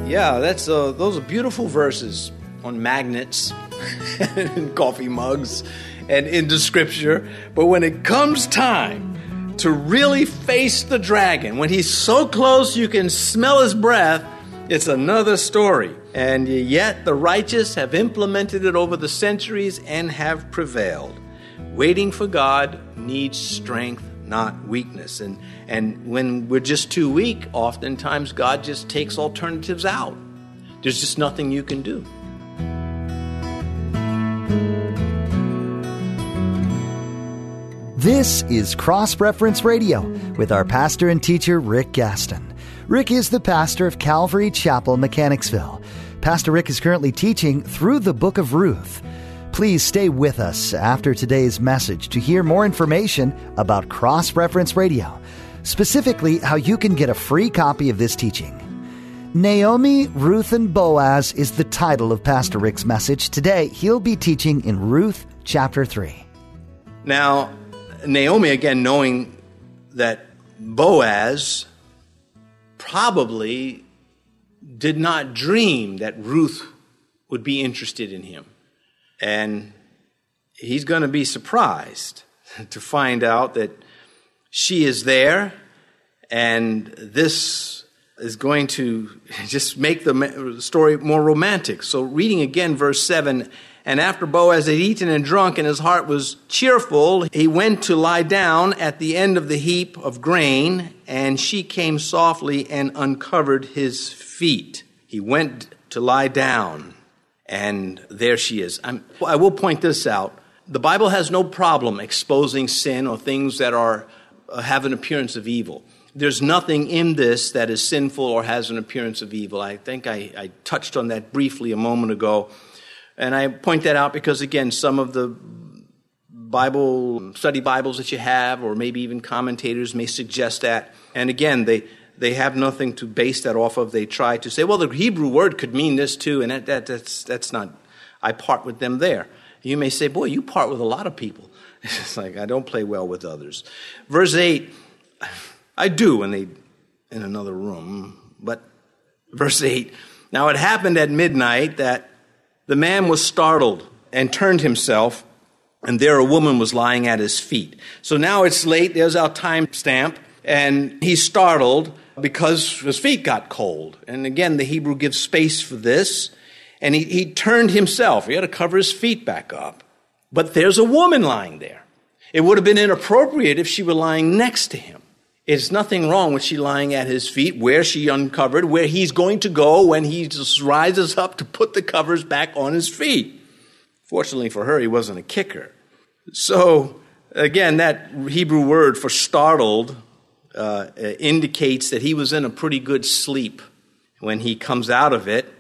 Yeah, those are beautiful verses on magnets and coffee mugs and in the scripture. But when it comes time to really face the dragon, when he's so close you can smell his breath, it's another story. And yet the righteous have implemented it over the centuries and have prevailed. Waiting for God needs strength, not weakness. And when we're just too weak, oftentimes God just takes alternatives out. There's just nothing you can do. This is Cross Reference Radio with our pastor and teacher, Rick Gaston. Rick is the pastor of Calvary Chapel, Mechanicsville. Pastor Rick is currently teaching through the book of Ruth. Please stay with us after today's message to hear more information about Cross Reference Radio, specifically how you can get a free copy of this teaching. Naomi, Ruth, and Boaz is the title of Pastor Rick's message. Today, he'll be teaching in Ruth chapter 3. Now, Naomi, again, knowing that Boaz probably did not dream that Ruth would be interested in him. And he's going to be surprised to find out that she is there, and this is going to just make the story more romantic. So reading again verse 7, and after Boaz had eaten and drunk and his heart was cheerful, he went to lie down at the end of the heap of grain, and she came softly and uncovered his feet. He went to lie down. And there she is. I will point this out. The Bible has no problem exposing sin or things that have an appearance of evil. There's nothing in this that is sinful or has an appearance of evil. I think I touched on that briefly a moment ago. And I point that out because, again, some of the study Bibles that you have, or maybe even commentators, may suggest that. And again, they have nothing to base that off of. They try to say, well, the Hebrew word could mean this too, and that's not, I part with them there. You may say, boy, you part with a lot of people. It's like, I don't play well with others. Verse 8, I do when they in another room, but verse 8, now it happened at midnight that the man was startled and turned himself, and there a woman was lying at his feet. So now it's late, there's our time stamp, and he's startled because his feet got cold. And again, the Hebrew gives space for this. And he turned himself. He had to cover his feet back up. But there's a woman lying there. It would have been inappropriate if she were lying next to him. There's nothing wrong with she lying at his feet, where she uncovered, where he's going to go when he just rises up to put the covers back on his feet. Fortunately for her, he wasn't a kicker. So, again, that Hebrew word for startled indicates that he was in a pretty good sleep when he comes out of it.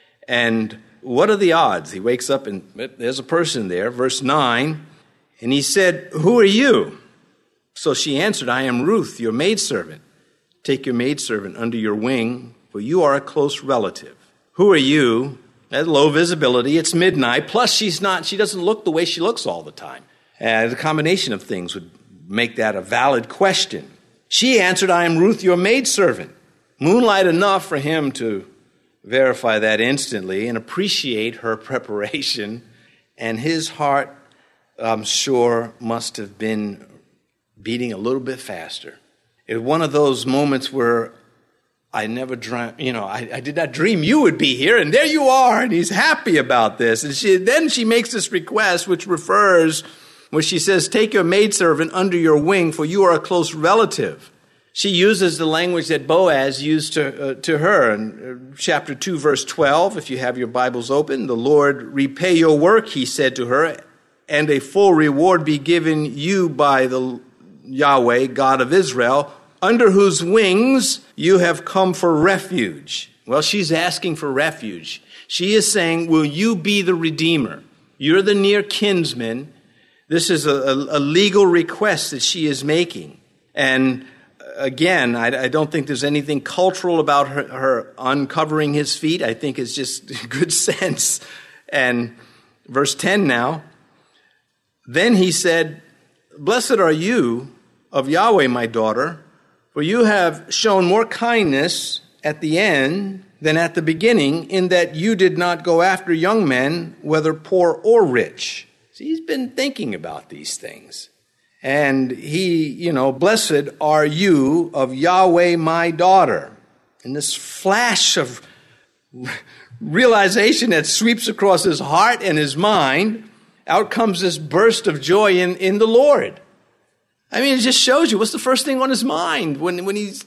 And what are the odds? He wakes up and there's a person there. Verse 9, and he said, who are you? So she answered, I am Ruth, your maidservant. Take your maidservant under your wing, for you are a close relative. Who are you? At low visibility, it's midnight. Plus, she doesn't look the way she looks all the time. The combination of things would make that a valid question. She answered, I am Ruth, your maidservant. Moonlight enough for him to verify that instantly and appreciate her preparation. And his heart, I'm sure, must have been beating a little bit faster. It was one of those moments where I never dreamt, I did not dream you would be here, and there you are, and he's happy about this. And then she makes this request, which refers, where she says, take your maidservant under your wing, for you are a close relative. She uses the language that Boaz used to her in chapter 2, verse 12. If you have your Bibles open, the Lord repay your work, he said to her, and a full reward be given you by the Yahweh, God of Israel, under whose wings you have come for refuge. Well, she's asking for refuge. She is saying, will you be the Redeemer? You're the near kinsman. This is a legal request that she is making. And again, I don't think there's anything cultural about her uncovering his feet. I think it's just good sense. And verse 10 now, then he said, blessed are you of Yahweh, my daughter, for you have shown more kindness at the end than at the beginning, in that you did not go after young men, whether poor or rich. See, he's been thinking about these things. And he, blessed are you of Yahweh, my daughter. And this flash of realization that sweeps across his heart and his mind, out comes this burst of joy in the Lord. I mean, it just shows you what's the first thing on his mind when he's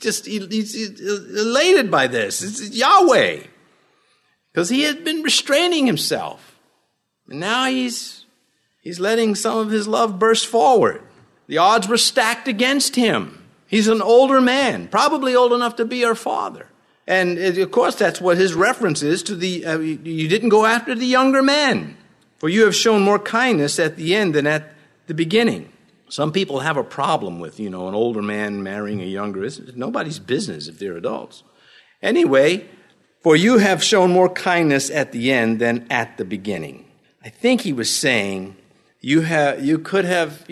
elated by this. It's Yahweh. Because he had been restraining himself. And now he's letting some of his love burst forward. The odds were stacked against him. He's an older man, probably old enough to be her father. And of course, that's what his reference is to you didn't go after the younger men, for you have shown more kindness at the end than at the beginning. Some people have a problem with, an older man marrying a younger. It's nobody's business if they're adults. Anyway, for you have shown more kindness at the end than at the beginning. I think he was saying you could have,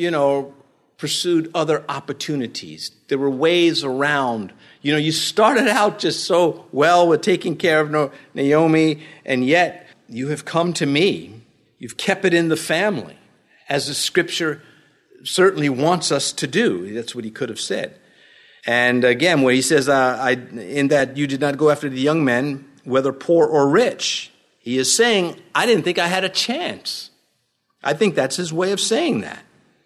pursued other opportunities. There were ways around. You started out just so well with taking care of Naomi, and yet you have come to me. You've kept it in the family, as the Scripture certainly wants us to do. That's what he could have said. And again, where he says, in that you did not go after the young men, whether poor or rich, he is saying, I didn't think I had a chance. I think that's his way of saying that.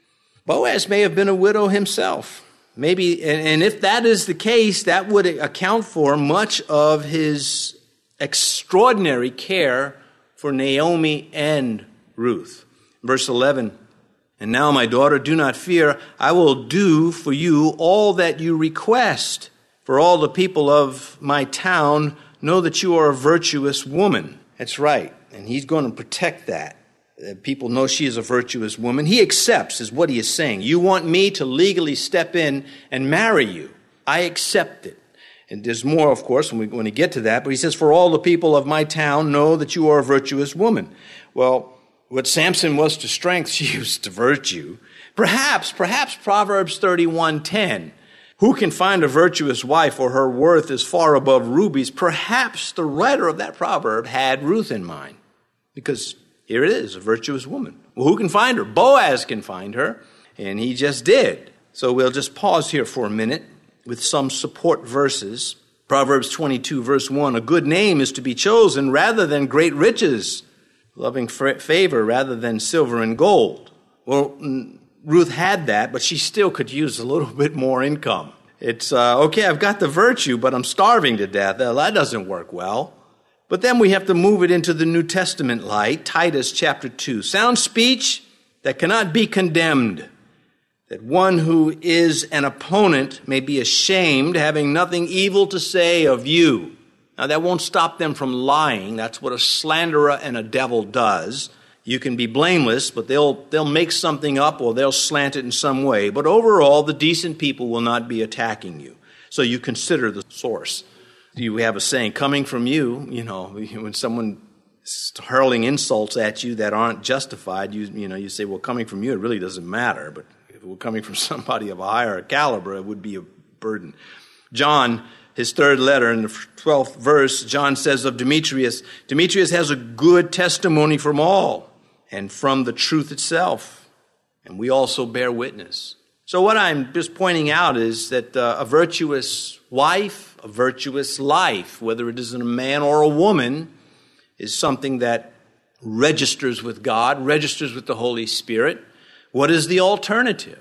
Boaz may have been a widow himself. Maybe, and if that is the case, that would account for much of his extraordinary care for Naomi and Ruth. Verse 11, and now, my daughter, do not fear. I will do for you all that you request. For all the people of my town know that you are a virtuous woman. That's right. And he's going to protect that. People know she is a virtuous woman. He accepts, is what he is saying. You want me to legally step in and marry you. I accept it. And there's more, of course, when we get to that. But he says, for all the people of my town know that you are a virtuous woman. Well, what Samson was to strength, she was to virtue. Perhaps Proverbs 31:10. Who can find a virtuous wife, for her worth is far above rubies? Perhaps the writer of that proverb had Ruth in mind. Because here it is, a virtuous woman. Well, who can find her? Boaz can find her, and he just did. So we'll just pause here for a minute with some support verses. Proverbs 22, verse 1, a good name is to be chosen rather than great riches, loving favor rather than silver and gold. Well, Ruth had that, but she still could use a little bit more income. It's, okay, I've got the virtue, but I'm starving to death. That doesn't work well. But then we have to move it into the New Testament light, Titus chapter 2. Sound speech that cannot be condemned, that one who is an opponent may be ashamed, having nothing evil to say of you. Now, that won't stop them from lying. That's what a slanderer and a devil does. You can be blameless, but they'll make something up or they'll slant it in some way. But overall, the decent people will not be attacking you. So you consider the source. You have a saying, coming from you, when someone is hurling insults at you that aren't justified, you say, well, coming from you, it really doesn't matter. But if it were coming from somebody of a higher caliber, it would be a burden. John, his third letter in the 12th verse, John says of Demetrius, Demetrius has a good testimony from all and from the truth itself. And we also bear witness. So what I'm just pointing out is that a virtuous wife, a virtuous life, whether it is in a man or a woman, is something that registers with God, registers with the Holy Spirit. What is the alternative?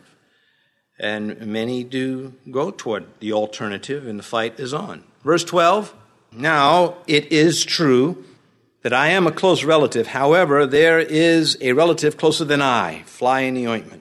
And many do go toward the alternative, and the fight is on. Verse 12, now it is true that I am a close relative. However, there is a relative closer than I, fly in the ointment.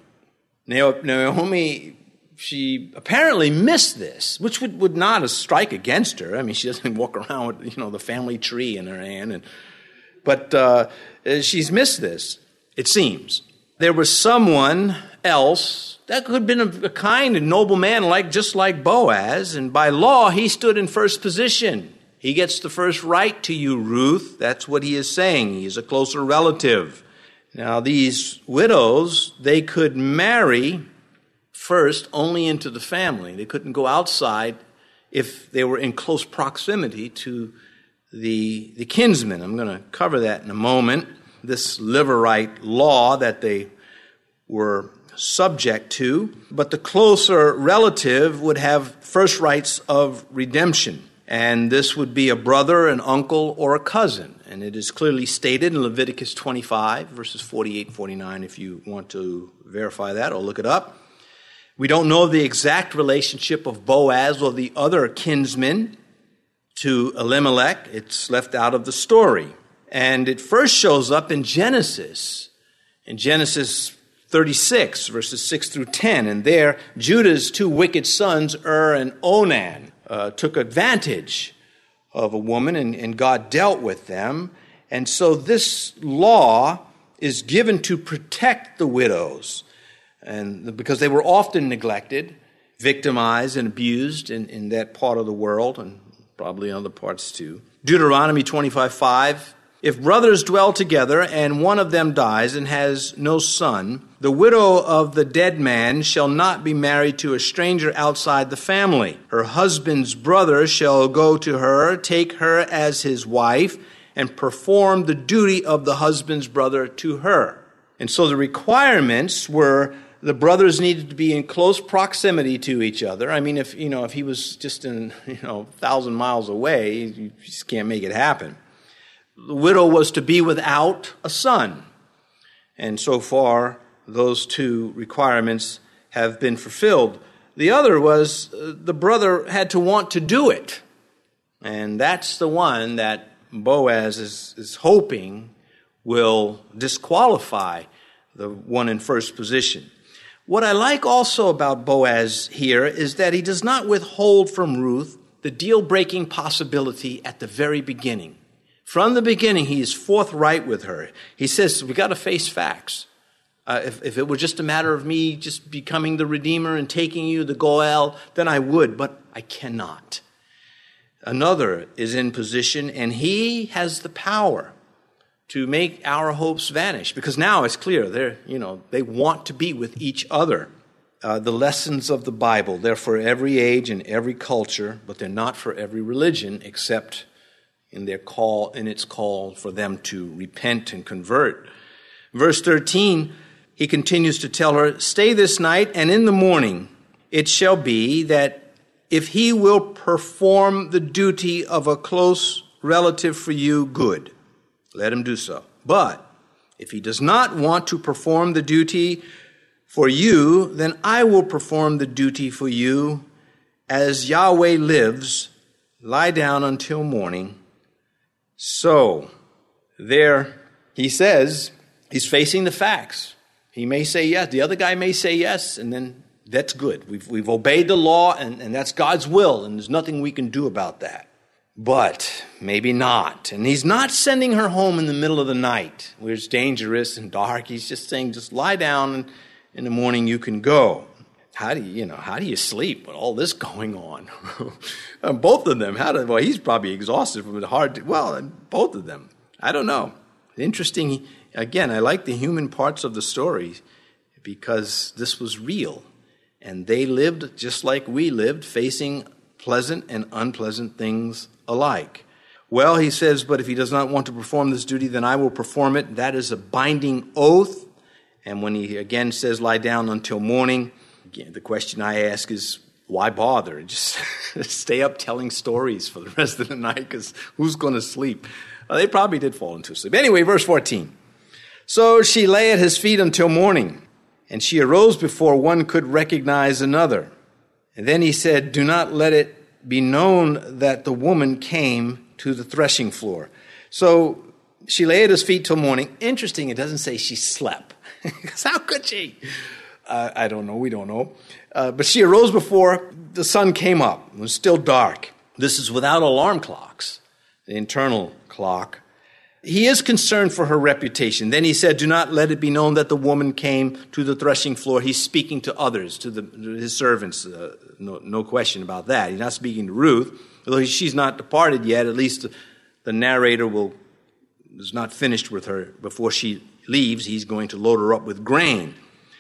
Naomi, she apparently missed this, which would not strike against her. I mean, she doesn't walk around with, the family tree in her hand. But she's missed this, it seems. There was someone else that could have been a kind and noble man just like Boaz, and by law, he stood in first position. He gets the first right to you, Ruth. That's what he is saying. He is a closer relative. Now, these widows, they could marry first only into the family. They couldn't go outside if they were in close proximity to the kinsmen. I'm going to cover that in a moment. This Levirate law that they were subject to, but the closer relative would have first rights of redemption. And this would be a brother, an uncle, or a cousin. And it is clearly stated in Leviticus 25, verses 48 and 49, if you want to verify that or look it up. We don't know the exact relationship of Boaz or the other kinsmen to Elimelech. It's left out of the story. And it first shows up in Genesis 36, verses 6 through 10. And there, Judah's two wicked sons, and Onan, took advantage of a woman, and God dealt with them. And so this law is given to protect the widows, and because they were often neglected, victimized, and abused in that part of the world, and probably other parts too. Deuteronomy 25:5. If brothers dwell together, and one of them dies and has no son, the widow of the dead man shall not be married to a stranger outside the family. Her husband's brother shall go to her, take her as his wife, and perform the duty of the husband's brother to her. And so the requirements were the brothers needed to be in close proximity to each other. I mean, if he was just 1,000 miles away, you just can't make it happen. The widow was to be without a son. And so far, those two requirements have been fulfilled. The other was the brother had to want to do it. And that's the one that Boaz is hoping will disqualify the one in first position. What I like also about Boaz here is that he does not withhold from Ruth the deal-breaking possibility at the very beginning. From the beginning, he is forthright with her. He says, we got to face facts. If it were just a matter of me just becoming the Redeemer and taking you, the Goel, then I would, but I cannot. Another is in position, and he has the power to make our hopes vanish, because now it's clear they want to be with each other. The lessons of the Bible, they're for every age and every culture, but they're not for every religion except in its call for them to repent and convert. Verse 13, he continues to tell her, stay this night, and in the morning it shall be that if he will perform the duty of a close relative for you, good. Let him do so. But if he does not want to perform the duty for you, then I will perform the duty for you. As Yahweh lives, lie down until morning. So, there he says, he's facing the facts. He may say yes. The other guy may say yes, and then that's good. We've obeyed the law, and that's God's will, and there's nothing we can do about that. But maybe not. And he's not sending her home in the middle of the night where it's dangerous and dark. He's just saying, just lie down, and in the morning you can go. How do you sleep with all this going on? Both of them. He's probably exhausted from it. Both of them. I don't know. Interesting. Again, I like the human parts of the story because this was real. And they lived just like we lived, facing pleasant and unpleasant things alike. Well, he says, but if he does not want to perform this duty, then I will perform it. That is a binding oath. And when he again says, lie down until morning, again, the question I ask is, why bother? Just stay up telling stories for the rest of the night, because who's going to sleep? They probably did fall into sleep. Anyway, verse 14. So she lay at his feet until morning, and she arose before one could recognize another. And then he said, do not let it be known that the woman came to the threshing floor. So she lay at his feet till morning. Interesting, it doesn't say she slept. Because how could she? I don't know. We don't know. But she arose before the sun came up. It was still dark. This is without alarm clocks, the internal clock. He is concerned for her reputation. Then he said, do not let it be known that the woman came to the threshing floor. He's speaking to others, to his servants. No question about that. He's not speaking to Ruth. Although she's not departed yet, at least the narrator is not finished with her. Before she leaves, he's going to load her up with grain.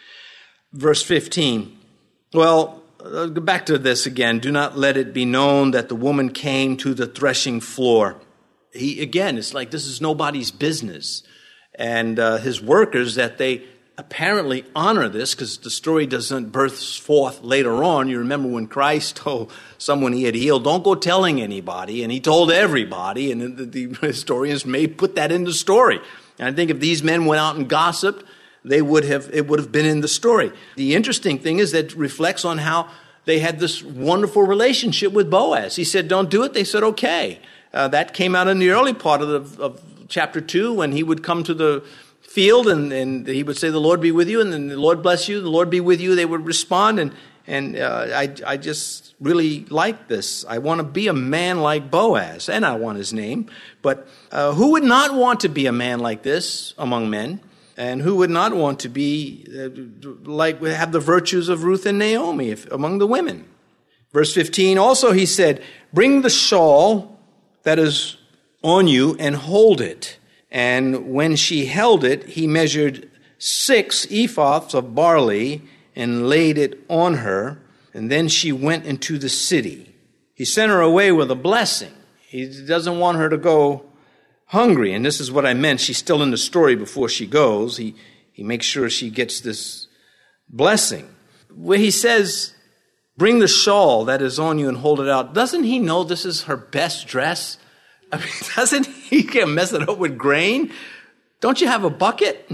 Verse 15. Well, go back to this again. Do not let it be known that the woman came to the threshing floor. it's like this is nobody's business. And his workers, that they apparently honor this, because the story doesn't burst forth later on. You remember when Christ told someone he had healed, don't go telling anybody, and he told everybody, and the historians may put that in the story. And I think if these men went out and gossiped, it would have been in the story. The interesting thing is that it reflects on how they had this wonderful relationship with Boaz. He said, don't do it. They said, okay. That came out in the early part of chapter 2, when he would come to the field and he would say, the Lord be with you, and then the Lord bless you, the Lord be with you. They would respond, and I just really like this. I want to be a man like Boaz, and I want his name. But who would not want to be a man like this among men? And who would not want to be have the virtues of Ruth and Naomi among the women? Verse 15, also he said, bring the shawl that is on you and hold it. And when she held it, he measured 6 ephahs of barley and laid it on her. And then she went into the city. He sent her away with a blessing. He doesn't want her to go hungry. And this is what I meant. She's still in the story before she goes. He makes sure she gets this blessing. Where he says, bring the shawl that is on you and hold it out. Doesn't he know this is her best dress? I mean, doesn't he mess it up with grain? Don't you have a bucket?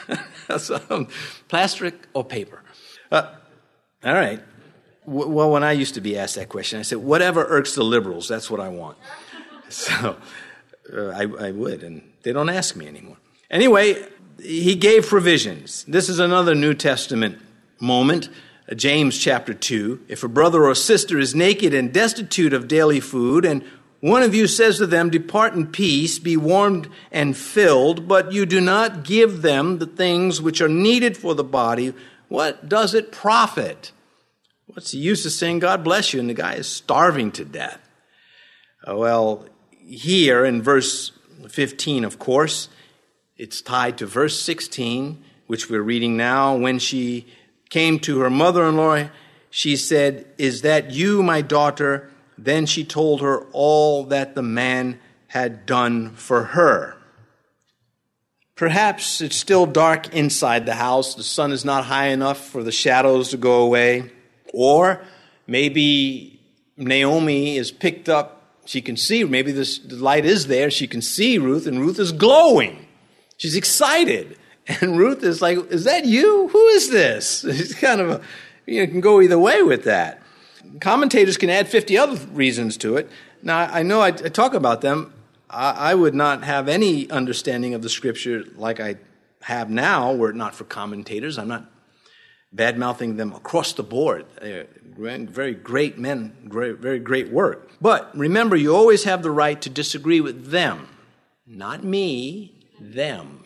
Plastic or paper? All right. Well, when I used to be asked that question, I said, whatever irks the liberals, that's what I want. So I would, and they don't ask me anymore. Anyway, he gave provisions. This is another New Testament moment, James chapter 2. If a brother or sister is naked and destitute of daily food, and one of you says to them, depart in peace, be warmed and filled, but you do not give them the things which are needed for the body, what does it profit? What's the use of saying, God bless you, and the guy is starving to death? Well, here in verse 15, of course, it's tied to verse 16, which we're reading now. When she came to her mother-in-law, she said, is that you, my daughter? Then she told her all that the man had done for her. Perhaps it's still dark inside the house. The sun is not high enough for the shadows to go away. Or maybe Naomi is picked up. She can see, maybe the light is there. She can see Ruth, and Ruth is glowing. She's excited. And Ruth is like, is that you? Who is this? It's kind of you can go either way with that. Commentators can add 50 other reasons to it. Now, I know I talk about them. I would not have any understanding of the Scripture like I have now, were it not for commentators. I'm not bad-mouthing them across the board. They're very great men, very great work. But remember, you always have the right to disagree with them. Not me, them.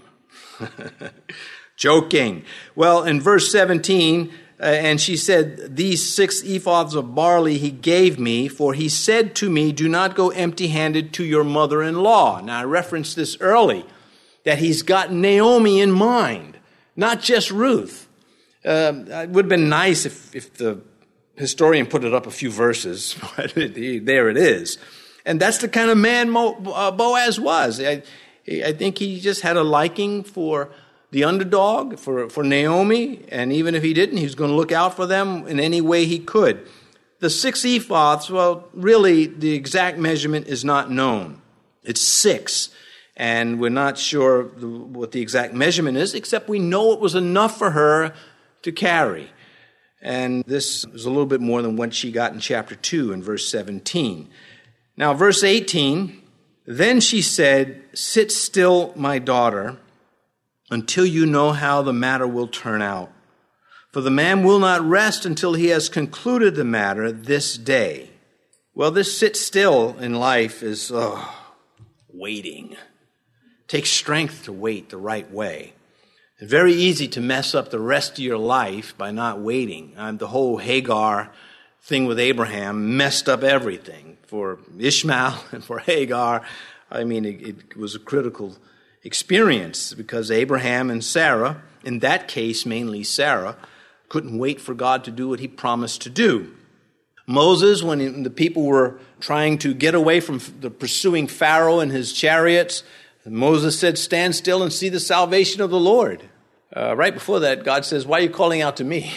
Joking. Well, in verse 17... and she said, these 6 ephahs of barley he gave me, for he said to me, do not go empty-handed to your mother-in-law. Now, I referenced this early, that he's got Naomi in mind, not just Ruth. It would have been nice if the historian put it up a few verses, but there it is. And that's the kind of man Boaz was. I think he just had a liking for the underdog, for Naomi, and even if he didn't, he was going to look out for them in any way he could. The 6 ephahs, well, really, the exact measurement is not known. It's 6, and we're not sure what the exact measurement is, except we know it was enough for her to carry. And this is a little bit more than what she got in chapter 2 in verse 17. Now, verse 18, then she said, sit still, my daughter, until you know how the matter will turn out. For the man will not rest until he has concluded the matter this day. Well, this sit still in life is waiting. It takes strength to wait the right way. It's very easy to mess up the rest of your life by not waiting. The whole Hagar thing with Abraham messed up everything. For Ishmael and for Hagar, I mean, it was a critical experience because Abraham and Sarah, in that case mainly Sarah, couldn't wait for God to do what he promised to do. Moses, when the people were trying to get away from the pursuing Pharaoh and his chariots, Moses said, "Stand still and see the salvation of the Lord." Right before that, God says, "Why are you calling out to me?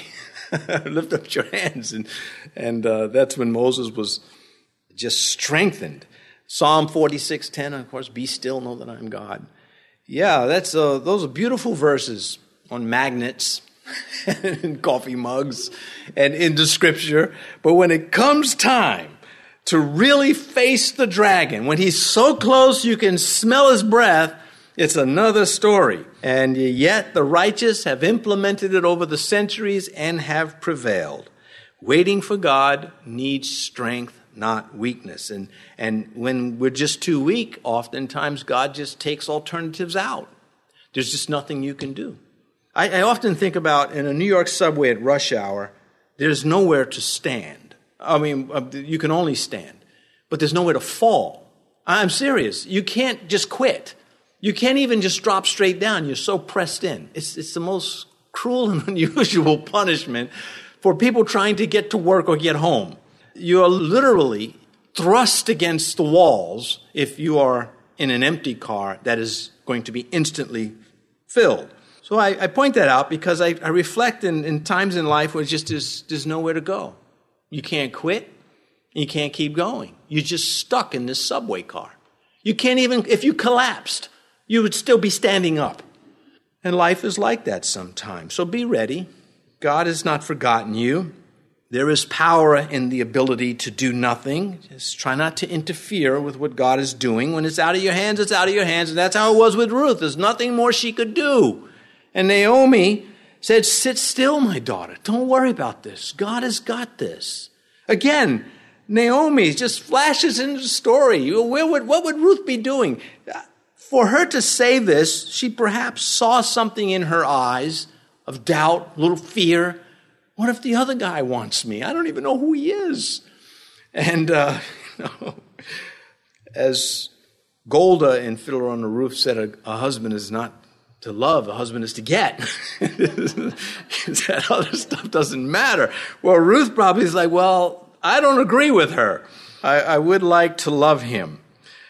Lift up your hands." And that's when Moses was just strengthened. Psalm 46:10, of course, "Be still, know that I am God." Yeah, those are beautiful verses on magnets and coffee mugs and in the scripture. But when it comes time to really face the dragon, when he's so close you can smell his breath, it's another story. And yet the righteous have implemented it over the centuries and have prevailed. Waiting for God needs strength, not weakness. And when we're just too weak, oftentimes God just takes alternatives out. There's just nothing you can do. I often think about in a New York subway at rush hour, there's nowhere to stand. I mean, you can only stand, but there's nowhere to fall. I'm serious. You can't just quit. You can't even just drop straight down. You're so pressed in. It's the most cruel and unusual punishment for people trying to get to work or get home. You are literally thrust against the walls if you are in an empty car that is going to be instantly filled. So I point that out because I reflect in times in life where there's nowhere to go. You can't quit. You can't keep going. You're just stuck in this subway car. You can't even, if you collapsed, you would still be standing up. And life is like that sometimes. So be ready. God has not forgotten you. There is power in the ability to do nothing. Just try not to interfere with what God is doing. When it's out of your hands, it's out of your hands. And that's how it was with Ruth. There's nothing more she could do. And Naomi said, "Sit still, my daughter. Don't worry about this. God has got this." Again, Naomi just flashes into the story. What would Ruth be doing? For her to say this, she perhaps saw something in her eyes of doubt, a little fear. What if the other guy wants me? I don't even know who he is. And, as Golda in Fiddler on the Roof said, a husband is not to love, a husband is to get. That other stuff doesn't matter. Well, Ruth probably is like, well, I don't agree with her. I would like to love him.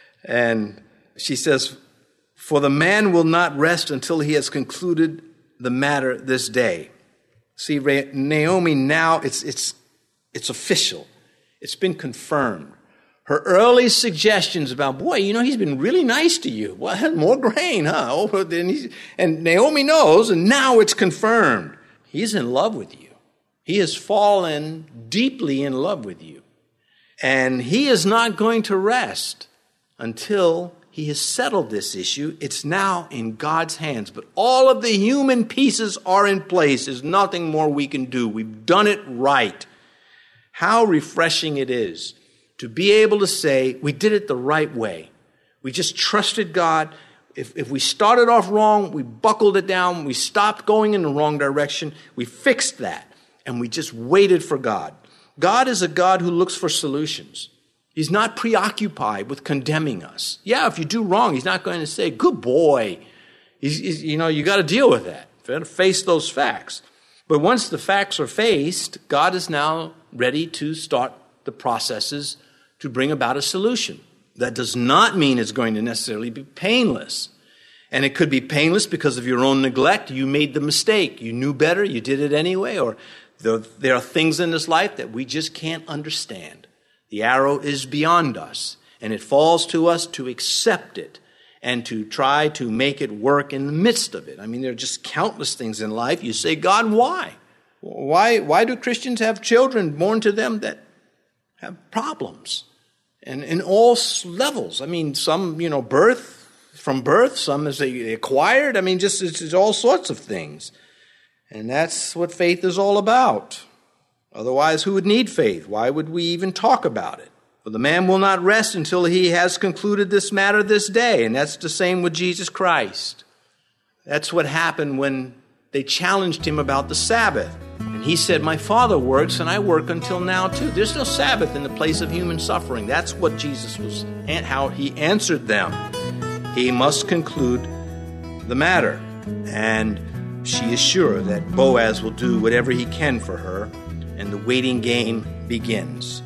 And she says, "For the man will not rest until he has concluded the matter this day." See, Naomi now, it's official. It's been confirmed. Her early suggestions about, boy, he's been really nice to you. Well, more grain, huh? And Naomi knows, and now it's confirmed. He's in love with you. He has fallen deeply in love with you. And he is not going to rest until he has settled this issue. It's now in God's hands. But all of the human pieces are in place. There's nothing more we can do. We've done it right. How refreshing it is to be able to say, we did it the right way. We just trusted God. If we started off wrong, we buckled it down. We stopped going in the wrong direction. We fixed that. And we just waited for God. God is a God who looks for solutions. He's not preoccupied with condemning us. Yeah, if you do wrong, he's not going to say, good boy. You got to deal with that. You got to face those facts. But once the facts are faced, God is now ready to start the processes to bring about a solution. That does not mean it's going to necessarily be painless. And it could be painless because of your own neglect. You made the mistake. You knew better. You did it anyway. Or there are things in this life that we just can't understand. The arrow is beyond us. And it falls to us to accept it and to try to make it work in the midst of it. I mean, there are just countless things in life. You say, God, why? Why do Christians have children born to them that have problems? And in all levels. I mean, some, from birth, some as they acquired. I mean, just it's all sorts of things. And that's what faith is all about. Otherwise, who would need faith? Why would we even talk about it? For the man will not rest until he has concluded this matter this day. And that's the same with Jesus Christ. That's what happened when they challenged him about the Sabbath. And he said, my Father works and I work until now too. There's no Sabbath in the place of human suffering. That's what Jesus was, and how he answered them. He must conclude the matter. And she is sure that Boaz will do whatever he can for her. And the waiting game begins.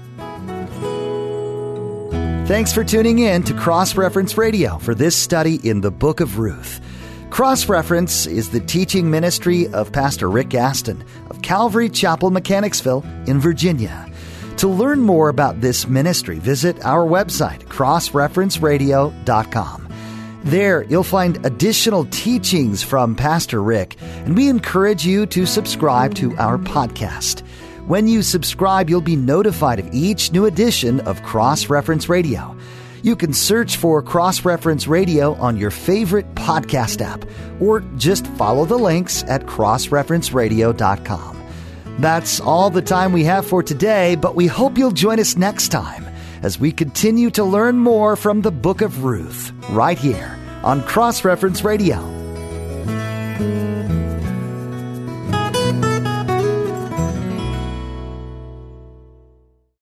Thanks for tuning in to Cross Reference Radio for this study in the Book of Ruth. Cross Reference is the teaching ministry of Pastor Rick Gaston of Calvary Chapel, Mechanicsville in Virginia. To learn more about this ministry, visit our website, crossreferenceradio.com. There, you'll find additional teachings from Pastor Rick, and we encourage you to subscribe to our podcast. When you subscribe, you'll be notified of each new edition of Cross Reference Radio. You can search for Cross Reference Radio on your favorite podcast app, or just follow the links at crossreferenceradio.com. That's all the time we have for today, but we hope you'll join us next time as we continue to learn more from the Book of Ruth, right here on Cross Reference Radio.